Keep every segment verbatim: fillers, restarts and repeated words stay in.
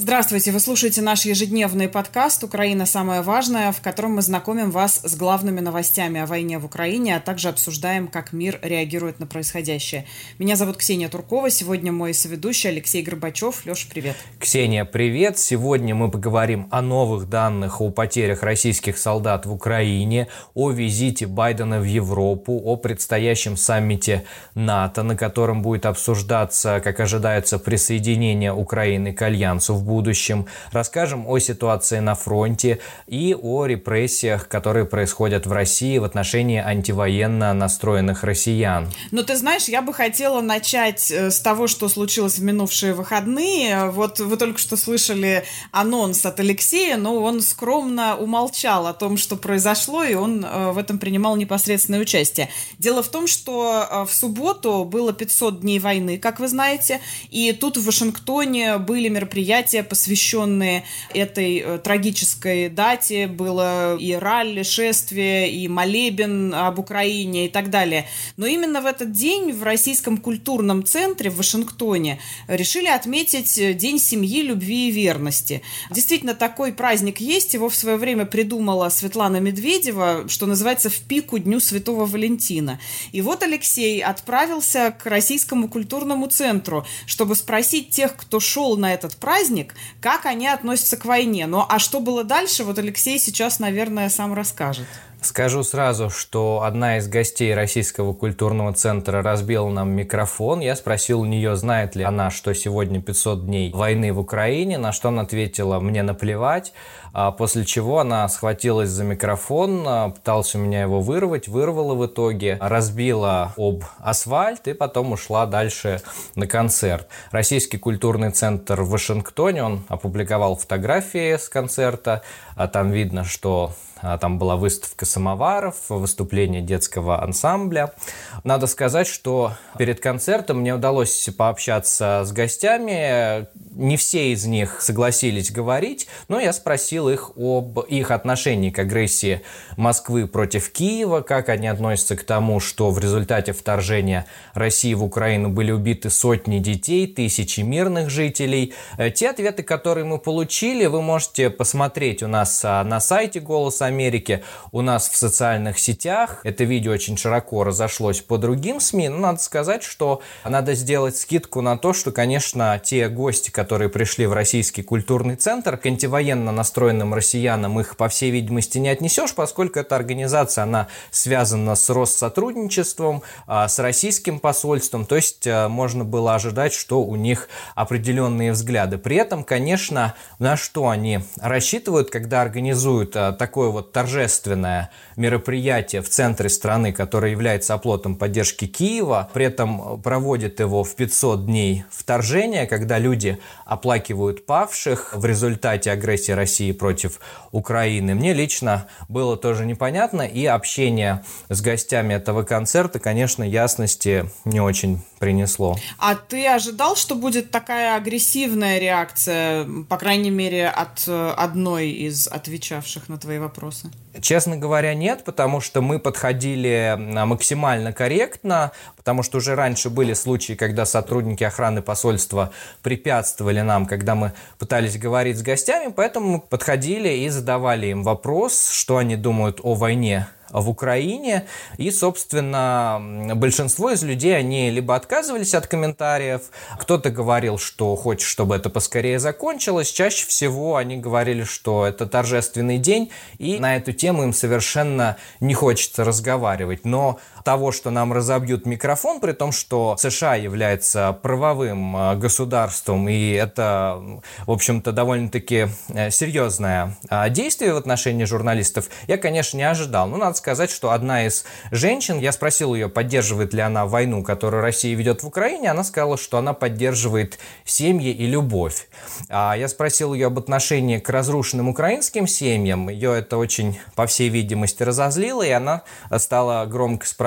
Здравствуйте, вы слушаете наш ежедневный подкаст «Украина. Самое важное», в котором мы знакомим вас с главными новостями о войне в Украине, а также обсуждаем, как мир реагирует на происходящее. Меня зовут Ксения Туркова, сегодня мой соведущий Алексей Горбачев. Леша, привет. Ксения, привет. Сегодня мы поговорим о новых данных о потерях российских солдат в Украине, о визите Байдена в Европу, о предстоящем саммите НАТО, на котором будет обсуждаться, как ожидается, присоединение Украины к Альянсу в будущем. Расскажем о ситуации на фронте и о репрессиях, которые происходят в России в отношении антивоенно настроенных россиян. Ну, ты знаешь, я бы хотела начать с того, что случилось в минувшие выходные. Вот вы только что слышали анонс от Алексея, но он скромно умолчал о том, что произошло, и он в этом принимал непосредственное участие. Дело в том, что в субботу было пятьсот дней войны, как вы знаете, и тут в Вашингтоне были мероприятия, посвященные этой э, трагической дате. Было и ралли, шествие, и молебен об Украине и так далее. Но именно в этот день в Российском культурном центре в Вашингтоне решили отметить День семьи, любви и верности. Действительно, такой праздник есть. Его в свое время придумала Светлана Медведева, что называется, в пику Дню Святого Валентина. И вот Алексей отправился к Российскому культурному центру, чтобы спросить тех, кто шел на этот праздник, как они относятся к войне. Ну, а что было дальше, вот Алексей сейчас, наверное, сам расскажет. Скажу сразу, что одна из гостей Российского культурного центра разбила нам микрофон. Я спросил у нее, знает ли она, что сегодня пятьсот дней войны в Украине, на что она ответила: мне наплевать. После чего она схватилась за микрофон, пыталась у меня его вырвать, вырвала в итоге, разбила об асфальт и потом ушла дальше на концерт. Российский культурный центр в Вашингтоне, он опубликовал фотографии с концерта, там видно, что там была выставка самоваров, выступление детского ансамбля. Надо сказать, что перед концертом мне удалось пообщаться с гостями. Не все из них согласились говорить, но я спросил их об их отношении к агрессии Москвы против Киева, как они относятся к тому, что в результате вторжения России в Украину были убиты сотни детей, тысячи мирных жителей. Те ответы, которые мы получили, вы можете посмотреть у нас на сайте «Голос Америки», у нас в социальных сетях. Это видео очень широко разошлось по другим СМИ, но надо сказать, что надо сделать скидку на то, что, конечно, те гости, которые пришли в Российский культурный центр, к антивоенно настроенным россиянам их, по всей видимости, не отнесешь, поскольку эта организация, она связана с Россотрудничеством, с российским посольством, то есть можно было ожидать, что у них определенные взгляды. При этом, конечно, на что они рассчитывают, когда организуют такое вот торжественное мероприятие в центре страны, которое является оплотом поддержки Киева, при этом проводят его в пятьсот дней вторжения, когда люди оплакивают павших в результате агрессии России против Украины. Мне лично было тоже непонятно, и общение с гостями этого концерта, конечно, ясности не очень принесло. А ты ожидал, что будет такая агрессивная реакция, по крайней мере, от одной из отвечавших на твои вопросы? Честно говоря, нет, потому что мы подходили максимально корректно, потому что уже раньше были случаи, когда сотрудники охраны посольства препятствовали нам, когда мы пытались говорить с гостями, поэтому мы подходили и задавали им вопрос, что они думают о войне в Украине, и, собственно, большинство из людей, они либо отказывались от комментариев, кто-то говорил, что хочет, чтобы это поскорее закончилось, чаще всего они говорили, что это торжественный день, и на эту тему им совершенно не хочется разговаривать, но того, что нам разобьют микрофон, при том, что США является правовым государством, и это, в общем-то, довольно-таки серьезное действие в отношении журналистов, я, конечно, не ожидал. Но надо сказать, что одна из женщин, я спросил ее, поддерживает ли она войну, которую Россия ведет в Украине, она сказала, что она поддерживает семьи и любовь. Я спросил ее об отношении к разрушенным украинским семьям, ее это очень, по всей видимости, разозлило, и она стала громко спрашивать,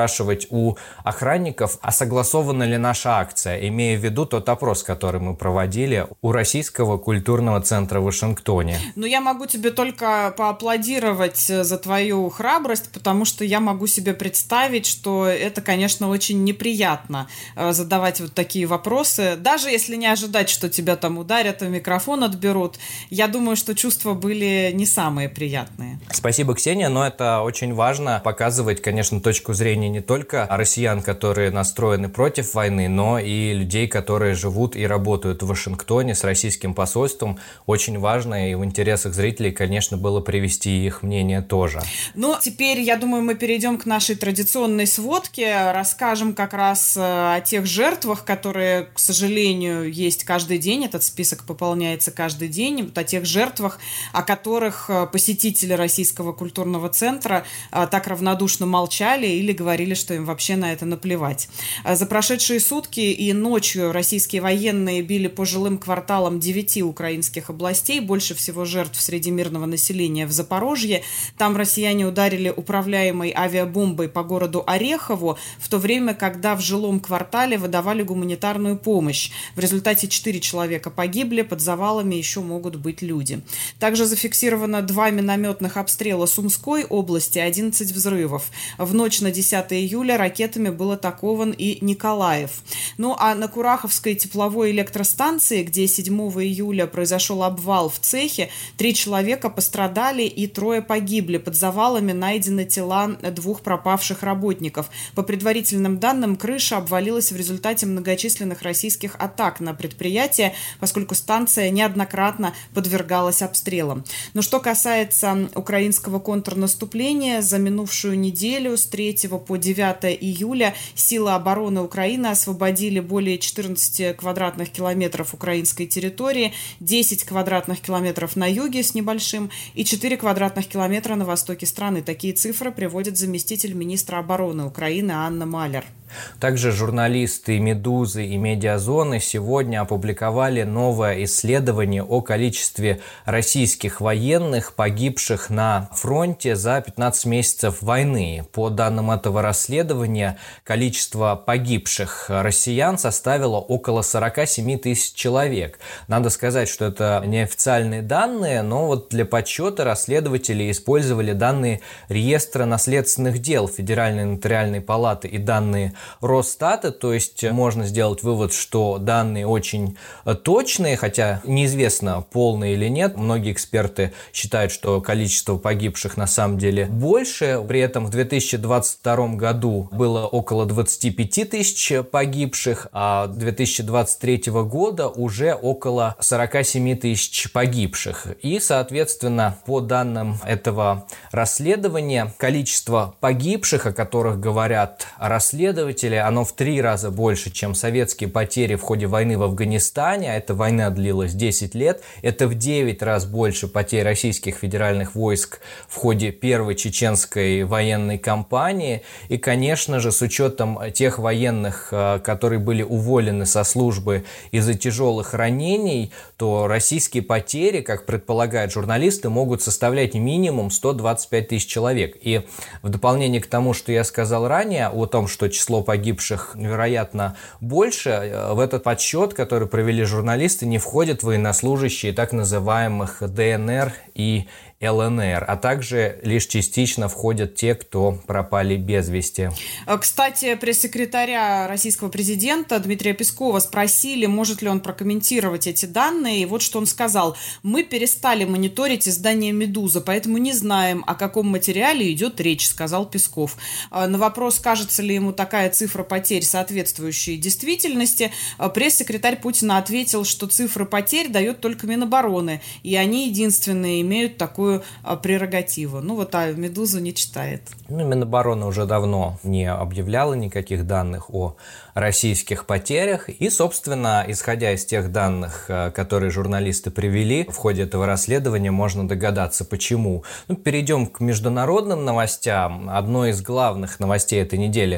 спрашивать у охранников, а согласована ли наша акция, имея в виду тот опрос, который мы проводили у Российского культурного центра в Вашингтоне. Ну, я могу тебе только поаплодировать за твою храбрость, потому что я могу себе представить, что это, конечно, очень неприятно задавать вот такие вопросы. Даже если не ожидать, что тебя там ударят, и микрофон отберут, я думаю, что чувства были не самые приятные. Спасибо, Ксения, но это очень важно показывать, конечно, точку зрения не только россиян, которые настроены против войны, но и людей, которые живут и работают в Вашингтоне с российским посольством. Очень важно, и в интересах зрителей, конечно, было привести их мнение тоже. Ну, теперь, я думаю, мы перейдем к нашей традиционной сводке, расскажем как раз о тех жертвах, которые, к сожалению, есть каждый день, этот список пополняется каждый день, вот о тех жертвах, о которых посетители Российского культурного центра так равнодушно молчали или говорили, что им вообще на это наплевать. За прошедшие сутки и ночью российские военные били по жилым кварталам девяти украинских областей, больше всего жертв среди мирного населения в Запорожье. Там россияне ударили управляемой авиабомбой по городу Орехову, в то время, когда в жилом квартале выдавали гуманитарную помощь. В результате четыре человека погибли, под завалами еще могут быть люди. Также зафиксировано два минометных обстрела Сумской области, одиннадцать взрывов. В ночь на десятое июля ракетами был атакован и Николаев. Ну а на Кураховской тепловой электростанции, где седьмого июля произошел обвал в цехе, три человека пострадали и трое погибли. Под завалами найдены тела двух пропавших работников. По предварительным данным, крыша обвалилась в результате многочисленных российских атак на предприятие, поскольку станция неоднократно подвергалась обстрелам. Но что касается украинского контрнаступления, за минувшую неделю с третьего по девятое июля силы обороны Украины освободили более четырнадцати квадратных километров украинской территории, десять квадратных километров на юге с небольшим и четыре квадратных километра на востоке страны. Такие цифры приводит заместитель министра обороны Украины Анна Малер. Также журналисты «Медузы» и «Медиазоны» сегодня опубликовали новое исследование о количестве российских военных, погибших на фронте за пятнадцать месяцев войны. По данным этого расследования, количество погибших россиян составило около сорок семь тысяч человек. Надо сказать, что это неофициальные данные, но вот для подсчета расследователи использовали данные реестра наследственных дел Федеральной нотариальной палаты и данные Росстата, то есть можно сделать вывод, что данные очень точные, хотя неизвестно, полные или нет. Многие эксперты считают, что количество погибших на самом деле больше. При этом в две тысячи двадцать втором году было около двадцать пять тысяч погибших, а две тысячи двадцать третьего года уже около сорок семь тысяч погибших. И, соответственно, по данным этого расследования, количество погибших, о которых говорят расследователи, оно в три раза больше, чем советские потери в ходе войны в Афганистане. Эта война длилась десять лет. Это в девять раз больше потерь российских федеральных войск в ходе первой чеченской военной кампании. И, конечно же, с учетом тех военных, которые были уволены со службы из-за тяжелых ранений, то российские потери, как предполагают журналисты, могут составлять минимум сто двадцать пять тысяч человек. И в дополнение к тому, что я сказал ранее, о том, что число погибших, вероятно, больше, в этот подсчет, который провели журналисты, не входят военнослужащие так называемых Дэ Эн Эр и Эл Эн Эр, а также лишь частично входят те, кто пропали без вести. Кстати, пресс-секретаря российского президента Дмитрия Пескова спросили, может ли он прокомментировать эти данные, и вот что он сказал. «Мы перестали мониторить издание «Медуза», поэтому не знаем, о каком материале идет речь», сказал Песков. На вопрос, кажется ли ему такая цифра потерь, соответствующая действительности, пресс-секретарь Путина ответил, что цифры потерь дает только Минобороны, и они единственные имеют такую прерогативу. Ну вот, а «Медузу» не читает. Ну, Минобороны уже давно не объявляла никаких данных о российских потерях. И, собственно, исходя из тех данных, которые журналисты привели в ходе этого расследования, можно догадаться, почему. Ну, перейдем к международным новостям. Одной из главных новостей этой недели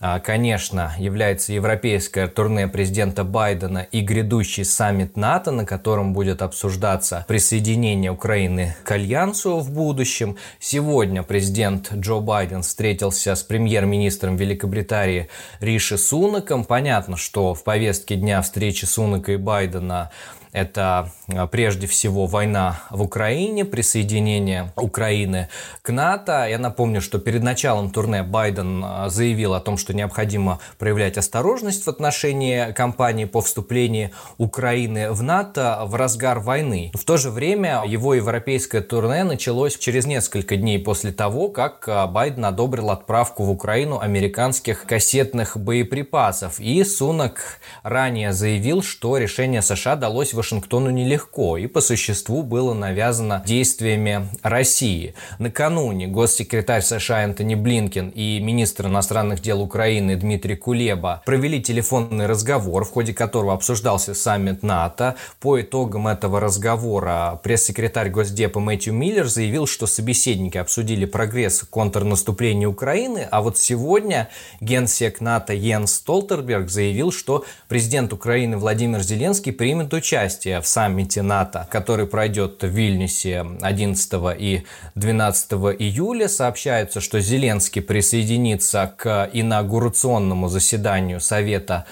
конечно, является европейское турне президента Байдена и грядущий саммит НАТО, на котором будет обсуждаться присоединение Украины к Альянсу в будущем. Сегодня президент Джо Байден встретился с премьер-министром Великобритании Риши Сунаком. Понятно, что в повестке дня встречи Сунака и Байдена это прежде всего война в Украине, присоединение Украины к НАТО. Я напомню, что перед началом турне Байден заявил о том, что необходимо проявлять осторожность в отношении кампании по вступлению Украины в НАТО в разгар войны. В то же время его европейское турне началось через несколько дней после того, как Байден одобрил отправку в Украину американских кассетных боеприпасов. И Сунак ранее заявил, что решение США далось Вашингтону нелегко и по существу было навязано действиями России. Накануне госсекретарь США Антони Блинкен и министр иностранных дел Украины Дмитрий Кулеба провели телефонный разговор, в ходе которого обсуждался саммит НАТО. По итогам этого разговора пресс-секретарь Госдепа Мэтью Миллер заявил, что собеседники обсудили прогресс контрнаступления Украины, а вот сегодня генсек НАТО Йенс Столтенберг заявил, что президент Украины Владимир Зеленский примет участие в саммите НАТО, который пройдет в Вильнюсе одиннадцатого и двенадцатого июля. Сообщается, что Зеленский присоединится к инаугурационному заседанию Совета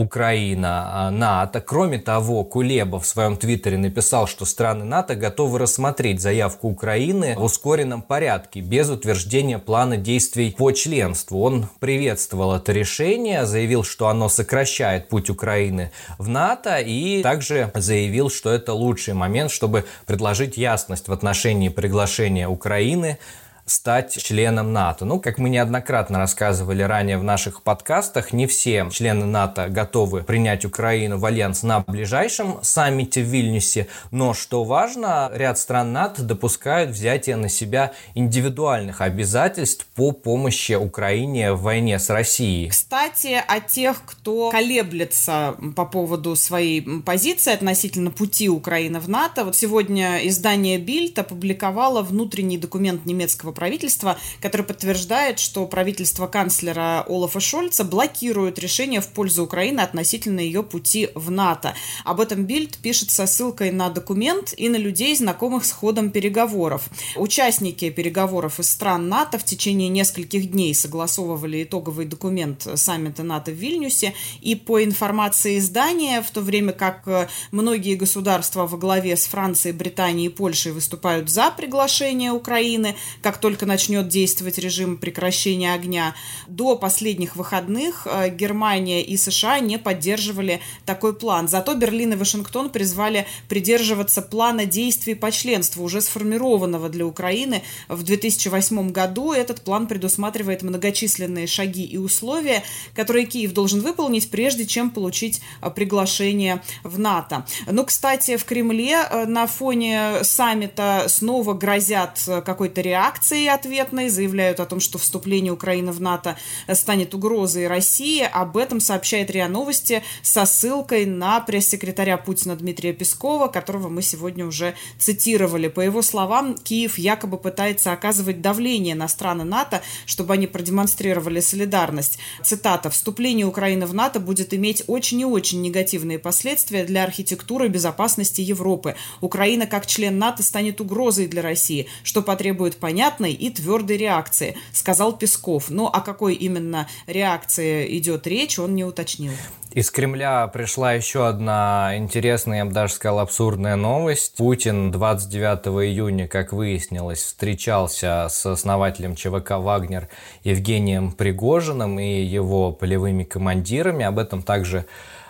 Украина-НАТО. Кроме того, Кулеба в своем твиттере написал, что страны НАТО готовы рассмотреть заявку Украины в ускоренном порядке, без утверждения плана действий по членству. Он приветствовал это решение, заявил, что оно сокращает путь Украины в НАТО, и также заявил, заявил, что это лучший момент, чтобы предложить ясность в отношении приглашения Украины стать членом НАТО. Ну, как мы неоднократно рассказывали ранее в наших подкастах, не все члены НАТО готовы принять Украину в альянс на ближайшем саммите в Вильнюсе, но, что важно, ряд стран НАТО допускают взятие на себя индивидуальных обязательств по помощи Украине в войне с Россией. Кстати, о тех, кто колеблется по поводу своей позиции относительно пути Украины в НАТО, вот сегодня издание Bild опубликовало внутренний документ немецкого правительства, который подтверждает, что правительство канцлера Олафа Шольца блокирует решение в пользу Украины относительно ее пути в НАТО. Об этом Bild пишет со ссылкой на документ и на людей, знакомых с ходом переговоров. Участники переговоров из стран НАТО в течение нескольких дней согласовывали итоговый документ саммита НАТО в Вильнюсе, и по информации издания, в то время как многие государства во главе с Францией, Британией и Польшей выступают за приглашение Украины, как только начнет действовать режим прекращения огня, до последних выходных Германия и США не поддерживали такой план. Зато Берлин и Вашингтон призвали придерживаться плана действий по членству, уже сформированного для Украины в две тысячи восьмом году. Этот план предусматривает многочисленные шаги и условия, которые Киев должен выполнить, прежде чем получить приглашение в НАТО. Ну, кстати, в Кремле на фоне саммита снова грозят какой-то реакцией ответной, заявляют о том, что вступление Украины в НАТО станет угрозой России. Об этом сообщает РИА Новости со ссылкой на пресс-секретаря Путина Дмитрия Пескова, которого мы сегодня уже цитировали. По его словам, Киев якобы пытается оказывать давление на страны НАТО, чтобы они продемонстрировали солидарность. Цитата: «Вступление Украины в НАТО будет иметь очень и очень негативные последствия для архитектуры безопасности Европы. Украина как член НАТО станет угрозой для России, что потребует понятной и твердой реакции», сказал Песков. Но о какой именно реакции идет речь, он не уточнил. Из Кремля пришла еще одна интересная, я бы даже сказал, абсурдная новость. Путин двадцать девятого июня, как выяснилось, встречался с основателем ЧВК «Вагнер» Евгением Пригожиным и его полевыми командирами. Об этом также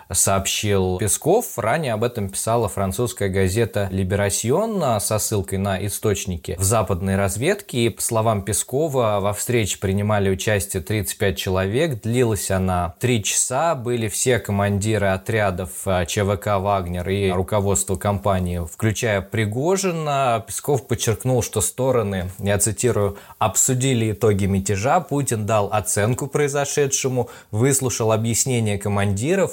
сообщил Песков. Ранее об этом писала французская газета «Либерасьон» со ссылкой на источники в западной разведке. И, по словам Пескова, во встрече принимали участие тридцать пять человек. Длилась она три часа. Были все командиры отрядов ЧВК «Вагнер» и руководство компании, включая Пригожина. Песков подчеркнул, что стороны, я цитирую, обсудили итоги мятежа. Путин дал оценку произошедшему, выслушал объяснения командиров и предложил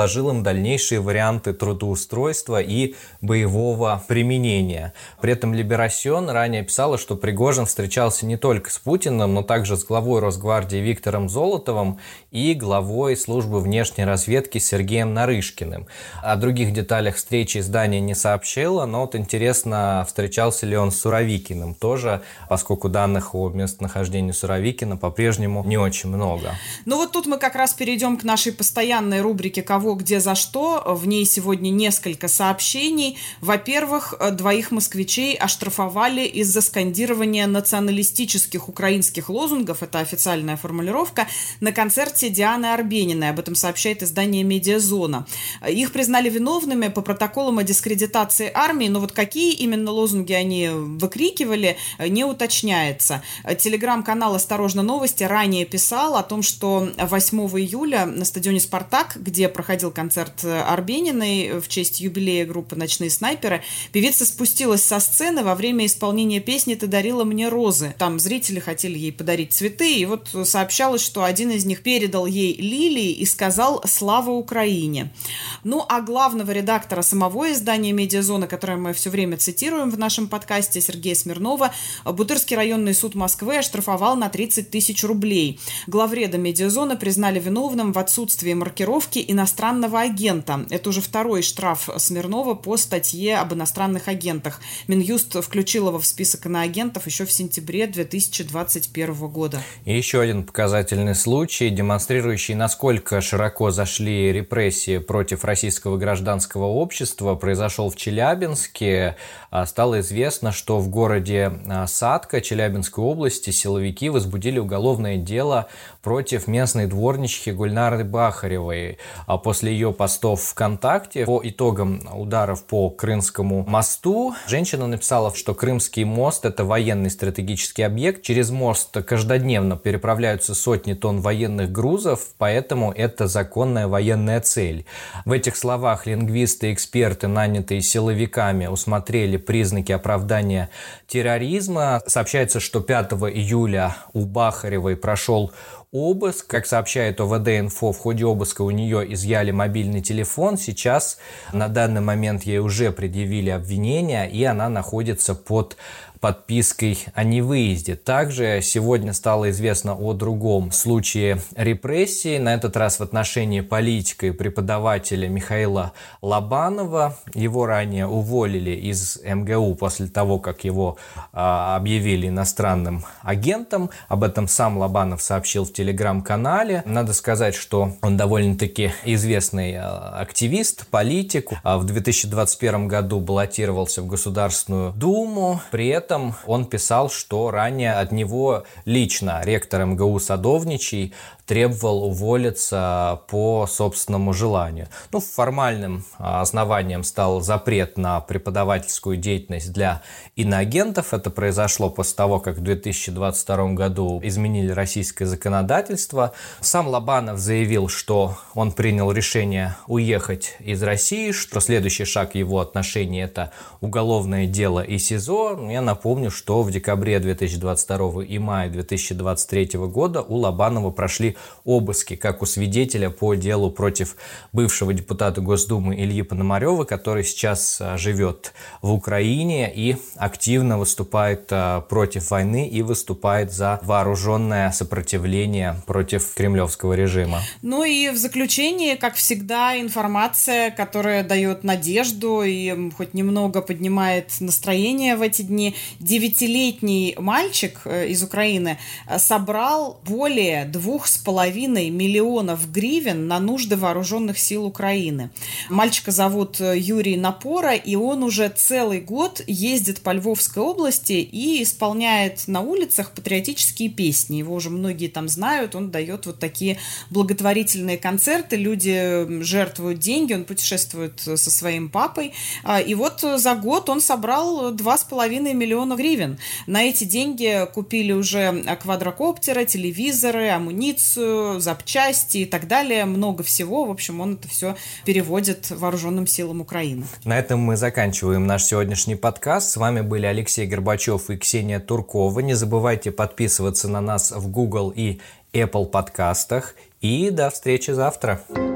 предложил им дальнейшие варианты трудоустройства и боевого применения. При этом Либерасьон ранее писала, что Пригожин встречался не только с Путиным, но также с главой Росгвардии Виктором Золотовым и главой службы внешней разведки Сергеем Нарышкиным. О других деталях встречи издание не сообщило, но вот интересно, встречался ли он с Суровикиным тоже, поскольку данных о местонахождении Суровикина по-прежнему не очень много. Ну вот тут мы как раз перейдем к нашей постоянной рубрике «Кого, где, за что». В ней сегодня несколько сообщений. Во-первых, двоих москвичей оштрафовали из-за скандирования националистических украинских лозунгов, это официальная формулировка, на концерте Дианы Арбениной. Об этом сообщает издание «Медиазона». Их признали виновными по протоколам о дискредитации армии, но вот какие именно лозунги они выкрикивали, не уточняется. Телеграм-канал «Осторожно, новости» ранее писал о том, что восьмого июля на стадионе «Спартак», где проходил концерт Арбениной в честь юбилея группы «Ночные снайперы», певица спустилась со сцены во время исполнения песни «Ты дарила мне розы». Там зрители хотели ей подарить цветы, и вот сообщалось, что один из них передал ей лилии и сказал «Слава Украине». Ну, а главного редактора самого издания «Медиазона», которое мы все время цитируем в нашем подкасте, Сергея Смирнова, Бутырский районный суд Москвы оштрафовал на тридцать тысяч рублей. Главреда «Медиазона» признали виновным в отсутствии маркировки иностранного агента. Это уже второй штраф Смирнова по статье об иностранных агентах. Минюст включил его в список иноагентов еще в сентябре две тысячи двадцать первого года. И еще один показательный случай, демонстрирующий, насколько широко зашли репрессии против российского гражданского общества, произошел в Челябинске. Стало известно, что в городе Сатка Челябинской области силовики возбудили уголовное дело против местной дворнички Гульнары Бахаревой. А после ее постов ВКонтакте по итогам ударов по Крымскому мосту женщина написала, что Крымский мост – это военный стратегический объект. Через мост каждодневно переправляются сотни тонн военных грузов, поэтому это законная военная цель. В этих словах лингвисты и эксперты, нанятые силовиками, усмотрели признаки оправдания терроризма. Сообщается, что пятого июля у Бахаревой прошел обыск. Как сообщает О В Д-инфо, в ходе обыска у нее изъяли мобильный телефон. Сейчас, на данный момент, ей уже предъявили обвинения, и она находится под подпиской о невыезде. Также сегодня стало известно о другом случае репрессий, на этот раз в отношении политика и преподавателя Михаила Лобанова. Его ранее уволили из Эм Гэ У после того, как его а, объявили иностранным агентом. Об этом сам Лобанов сообщил в телеграм-канале. Надо сказать, что он довольно-таки известный а, активист, политик. А в две тысячи двадцать первом году баллотировался в Государственную Думу. При этом он писал, что ранее от него лично ректор Эм Гэ У Садовничий требовал уволиться по собственному желанию. Ну, формальным основанием стал запрет на преподавательскую деятельность для иноагентов. Это произошло после того, как в две тысячи двадцать втором году изменили российское законодательство. Сам Лобанов заявил, что он принял решение уехать из России, что следующий шаг в его отношении – это уголовное дело и СИЗО. Я напомню, что в декабре две тысячи двадцать второго и мае две тысячи двадцать третьего года у Лобанова прошли обыски, как у свидетеля по делу против бывшего депутата Госдумы Ильи Пономарева, который сейчас живет в Украине и активно выступает против войны и выступает за вооруженное сопротивление против кремлевского режима. Ну и в заключение, как всегда, информация, которая дает надежду и хоть немного поднимает настроение в эти дни. Девятилетний мальчик из Украины собрал более двух с половиной миллионов гривен на нужды вооруженных сил Украины. Мальчика зовут Юрий Напора, и он уже целый год ездит по Львовской области и исполняет на улицах патриотические песни. Его уже многие там знают, он дает вот такие благотворительные концерты, люди жертвуют деньги, он путешествует со своим папой. И вот за год он собрал два с половиной миллиона гривен. На эти деньги купили уже квадрокоптеры, телевизоры, амуницию, запчасти и так далее, много всего. В общем, он это все переводит вооруженным силам Украины. На этом мы заканчиваем наш сегодняшний подкаст. С вами были Алексей Горбачев и Ксения Туркова. Не забывайте подписываться на нас в Google и Apple подкастах. И до встречи завтра.